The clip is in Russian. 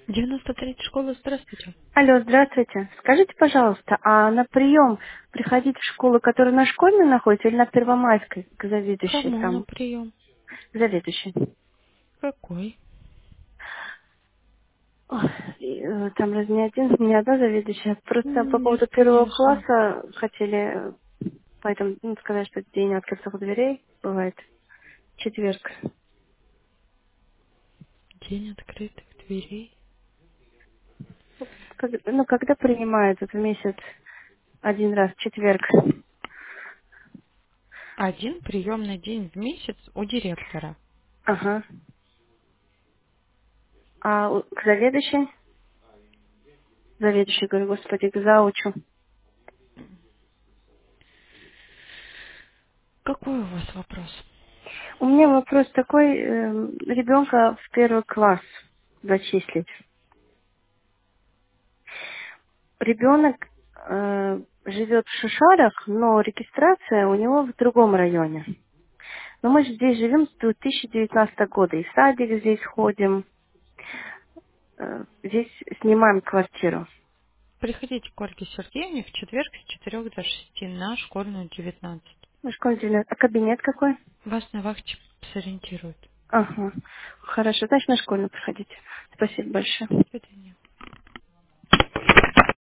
93 школа, здравствуйте. Алло, здравствуйте. Скажите, пожалуйста, а на прием приходить в школу, которая на школьной находится, или на Первомайской, к заведующей Кому на там? прием? К заведующей. Какой? Ой, там разве не одна заведующая? Просто по Нет, поводу первого конечно. класса хотели, поэтому сказать, что день открытых дверей бывает четверг. День открытых дверей. Когда принимают вот в месяц один раз, четверг? Один приемный день в месяц у директора. Ага. А к заведующей? Заведующей, говорю, господи, к заучу. Какой у вас вопрос? У меня вопрос такой, ребенка в первый класс зачислить. Ребенок живет в Шишарах, но регистрация у него в другом районе. Но мы же здесь живем с 2019 года, и в садик здесь ходим, здесь снимаем квартиру. Приходите к Ольге Сергеевне в четверг с 4 до 6 на школьную 19. Ну, школьный, а кабинет какой? Вас на вахте сориентируют. Ага, хорошо, значит на школьную приходите. Спасибо большое. До свидания.